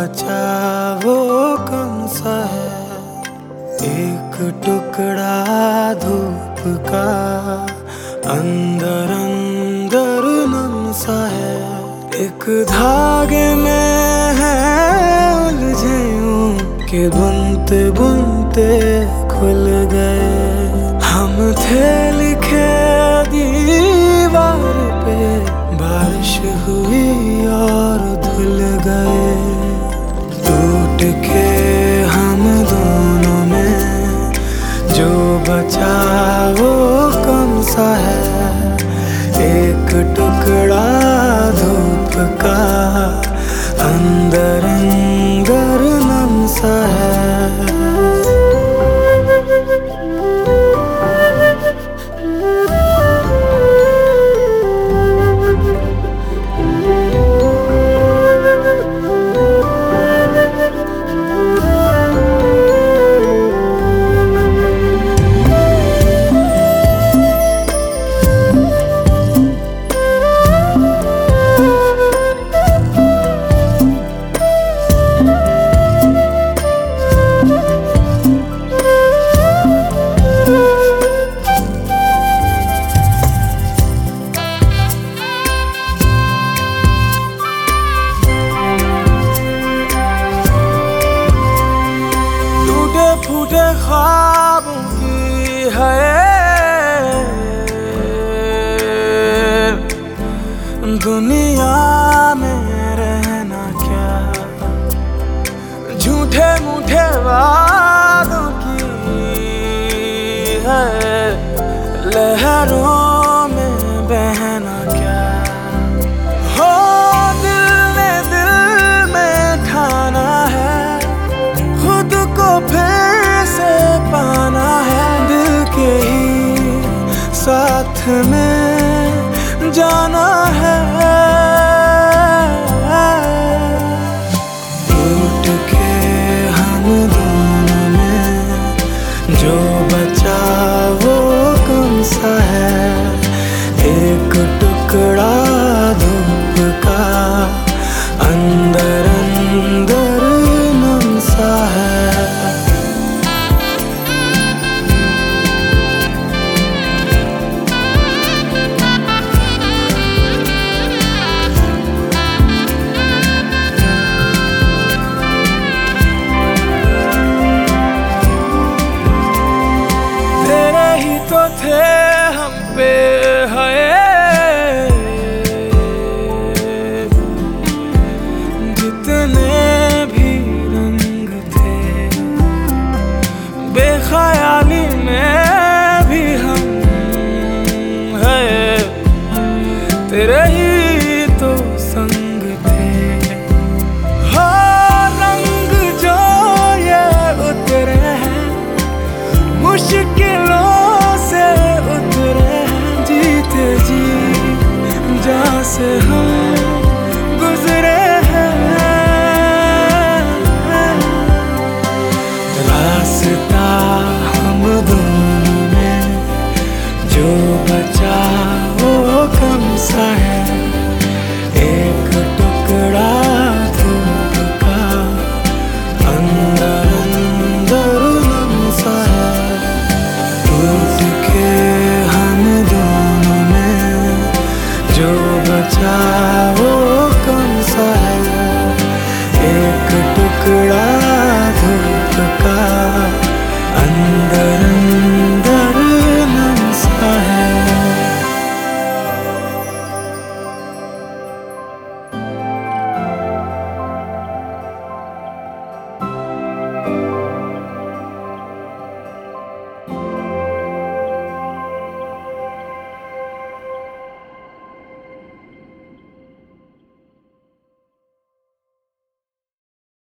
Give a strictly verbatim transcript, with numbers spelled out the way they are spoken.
बचा वो कौन सा है, एक टुकड़ा धूप का अंदर अंदर नम सा है। एक धागे में है उलझे यूं कि बुनते बुनते खुल गए। हम थे लिखे दीवार पे, बारिश हुई और धुल गए। टूट के हम दोनों में जो बचा वो कौन सा है, एक टुकड़ा धूप का अंदर अंदर नम सा है। फूटे ख्वाबों की है दुनिया में रहना क्या, झूठे मूठे वादों की है लहरों में बहना क्या। हो दिल ने दिल में ठाना है, खुद को फिर पाना है, दिल के ही साथ में जाना है। टूट के हम दोनों में जो बचा वो कौन सा है, एक टुकड़ा धूप का अंदर अंदर नम सा है। तो थे हम पे है जितने भी रंग थे, बेख्याली में भी हम है तेरे ही तो संग थे। हो रंग जो ये उतरे हैं मुश्किलों से उतरे, जीते जी जहाँ से हम गुजरे